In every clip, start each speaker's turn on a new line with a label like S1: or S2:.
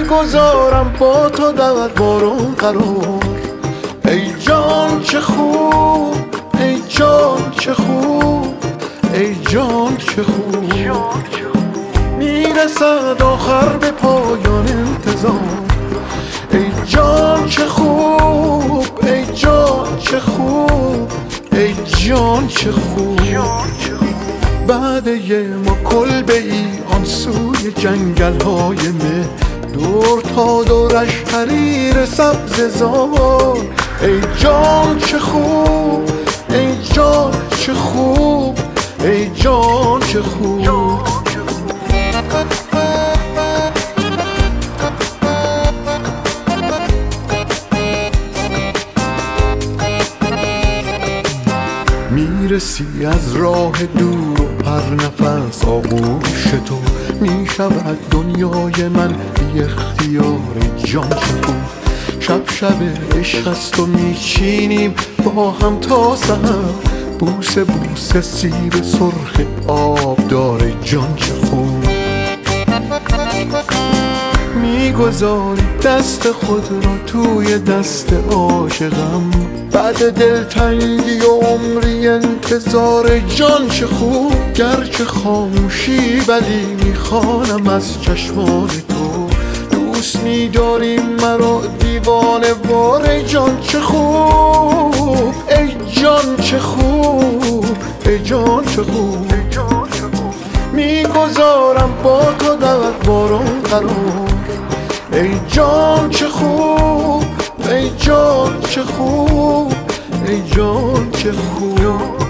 S1: میگذارم با تو در بارون قرار. ای جان چه خوب، ای جان چه خوب، ای جان چه خوب. میرسد آخر به پایان انتظار. ای جان چه خوب، ای جان چه خوب، ای جان چه خوب. بعد ما کلبه ای آن سوی جنگل های مه، دور تا دورش حریر سبز زار. ای جان چه خوب، ای جان چه خوب، ای جان چه خوب. میرسی از راه دور و پر نفس آغوش تو، میشود دنیای من بی اختیار. جان چه خوب. شب شب عشق است و میچینیم با هم تا سحر، بوسه بوسه سیب سرخ آب داره. جان چه خوب. میگذاری دست خود را توی دست عاشقم، بعد دلتنگی و عمری انتظار. جان چه خوب. گرچه خاموشی ولی میخوانم از چشمان تو، دوست میداری مرا دیوانه وار. جان چه خوب، ای جان چه خوب، ای جان چه خوب. میگذارم با تو در بارون قرار. ای جان چه خوب، ای جان چه خوب، ای جان چه خوب.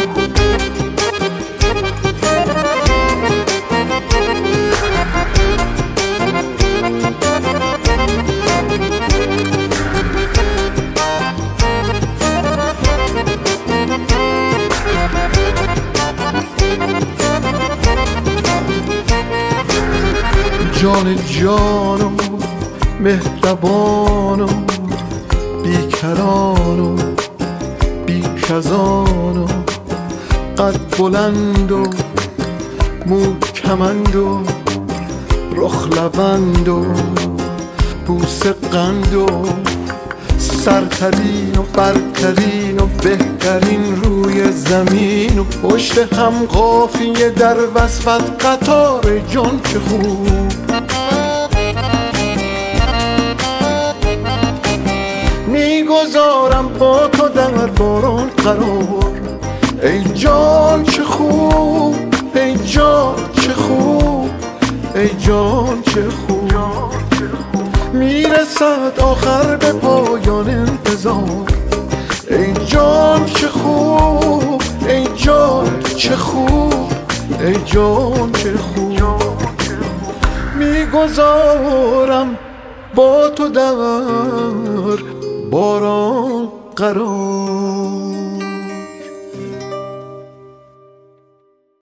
S1: جان جان و مهربان و بیکران و بیکزان و قد بلند و مو کمند و رخ لبند و بوسه قند و سرترین و برترین و بهترین روی زمین و پشت هم قافیه در وصفت قطار. جان چه خوب. میگذارم با تو در بارون قرار. ای جان چه خوب، ای جان چه خوب، ای جان چه خوب. میرسد آخر به پایان انتظار. ای جان چه خوب، ای جان چه خوب، ای جان چه خوب. میگذارم با تو در باران قرار.